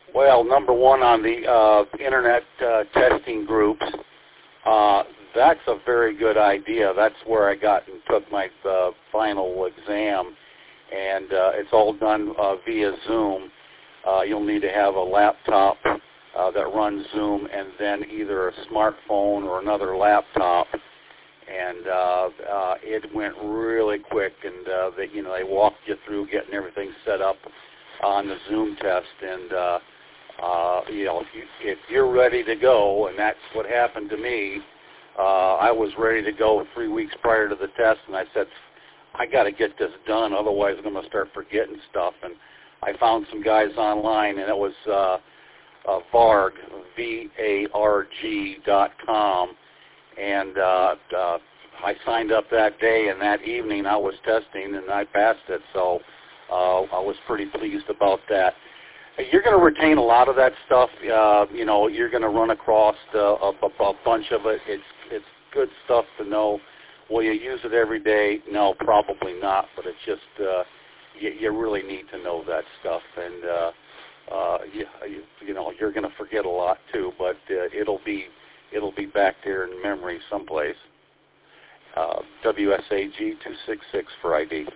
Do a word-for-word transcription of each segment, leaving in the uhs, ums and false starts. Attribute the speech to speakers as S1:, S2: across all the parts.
S1: Well, number one on the uh, internet uh, testing groups, uh, that's a very good idea. That's where I got and took my uh, final exam, and uh, it's all done uh, via Zoom. Uh, you'll need to have a laptop uh, that runs Zoom, and then either a smartphone or another laptop. And uh, uh, it went really quick, and uh, they, you know, they walked you through getting everything set up on the Zoom test. And uh, uh, you know, if, you, if you're ready to go, and that's what happened to me, uh, I was ready to go three weeks prior to the test, and I said, I got to get this done, otherwise I'm going to start forgetting stuff. And I found some guys online, and it was uh, uh, Varg, V A R G dot com. And uh, uh, I signed up that day, and that evening I was testing, and I passed it. So uh, I was pretty pleased about that. You're going to retain a lot of that stuff. Uh, you know, you're going to run across uh, a, a bunch of it. It's it's good stuff to know. Will you use it every day? No, probably not. But it's just uh, you, you really need to know that stuff, and uh, uh, you, you, you know you're going to forget a lot too. But uh, it'll be It'll be back there in memory someplace. Uh, W S A G two six six for I D.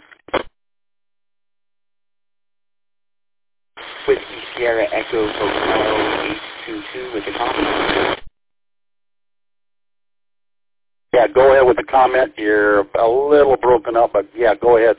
S2: Whiskey Sierra Echo Hotel eight two two with the comment.
S1: Yeah, go ahead with the comment. You're a little broken up, but yeah, go ahead.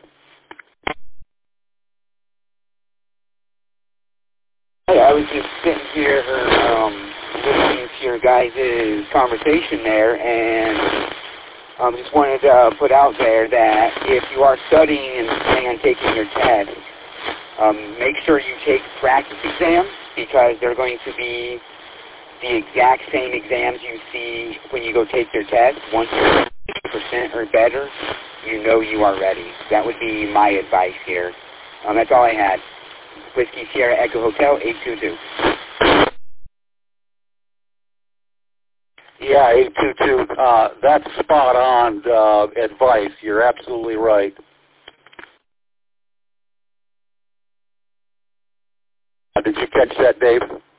S2: Hey, I was just sitting here um, listening to your guys' conversation there, and I um, just wanted to uh, put out there that if you are studying and planning on taking your test, um, make sure you take practice exams, because they're going to be the exact same exams you see when you go take your test. Once you're fifty percent or better, you know you are ready. That would be my advice here. Um, that's all I had. Whiskey Sierra Echo Hotel eight two two.
S1: Yeah, eight two two. Uh, that's spot on uh, advice. You're absolutely right. Uh, did you catch that, Dave?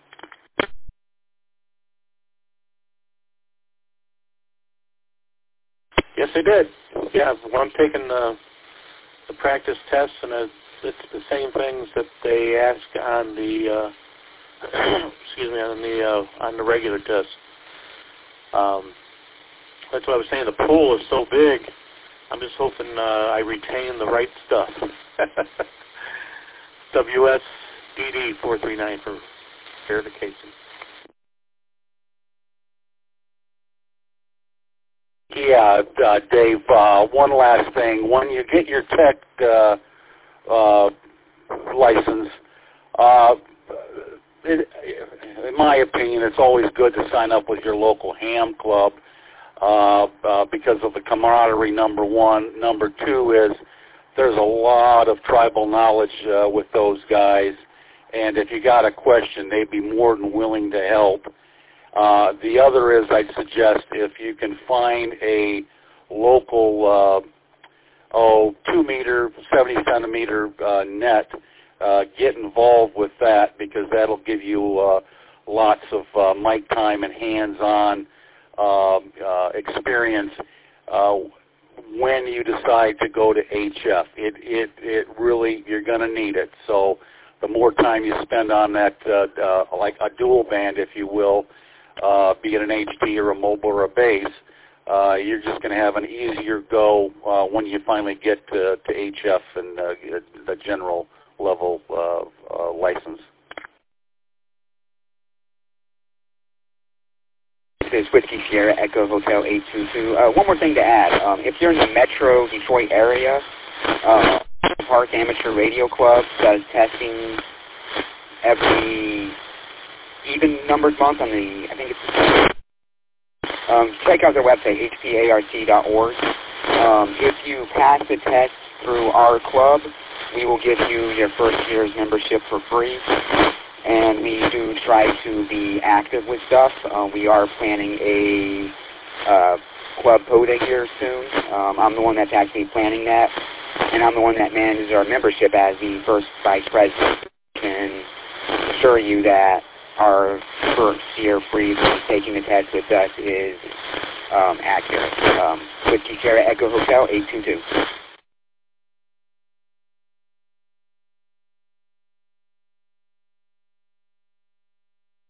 S3: Yes, I did. Yeah, when I'm taking the, the practice tests, and it's, it's the same things that they ask on the uh, excuse me on the uh, on the regular test. Um, that's what I was saying. The pool is so big. I'm just hoping uh, I retain the right stuff. W S D D four three nine for verification.
S1: Yeah, uh, Dave, uh, one last thing. When you get your tech uh, uh, license, uh, it, in my opinion, it's always good to sign up with your local ham club uh, uh, because of the camaraderie, number one. Number two is there's a lot of tribal knowledge uh, with those guys, and if you got a question, they'd be more than willing to help. Uh, the other is I'd suggest if you can find a local, uh, oh, two meter, seventy centimeter uh, net, uh, get involved with that, because that'll give you uh, lots of uh, mic time and hands-on uh, uh, experience uh, when you decide to go to H F. It, it, it really, you're going to need it. So the more time you spend on that, uh, uh, like a dual band, if you will, Uh, be it an H D or a mobile or a bass, uh, you're just going to have an easier go uh, when you finally get to, to H F and uh, the general level uh, uh, license.
S2: This is Whiskey Sierra Echo Hotel eight two two. Uh, one more thing to add. Um, if you're in the Metro Detroit area, uh, Park Amateur Radio Club does testing every even numbered month on the, I think it's, um, check out their website, H P A R T dot org. Um, if you pass the test through our club, we will give you your first year's membership for free. And we do try to be active with stuff. Uh, we are planning a uh, club POTA here soon. Um, I'm the one that's actually planning that, and I'm the one that manages our membership as the first vice president and assure you that our first year free for taking the test with us is um, accurate. Um, Whiskey Sierra Echo Hotel eight two two.